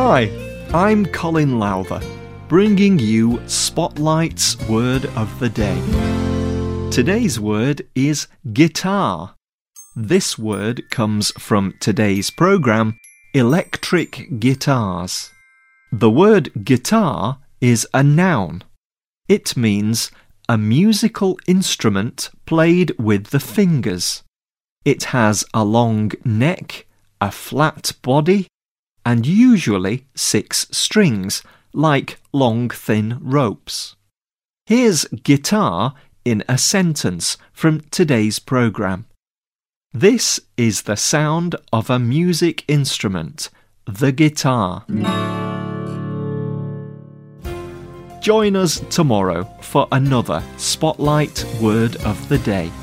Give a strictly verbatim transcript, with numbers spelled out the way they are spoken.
Hi, I'm Colin Lowther, bringing you Spotlight's Word of the Day. Today's word is guitar. This word comes from today's programme, Electric Guitars. The word guitar is a noun. It means a musical instrument played with the fingers. It has a long neck, a flat body, and usually six strings, like long thin ropes. Here's guitar in a sentence from today's programme. This is the sound of a music instrument, the guitar. Join us tomorrow for another Spotlight Word of the Day.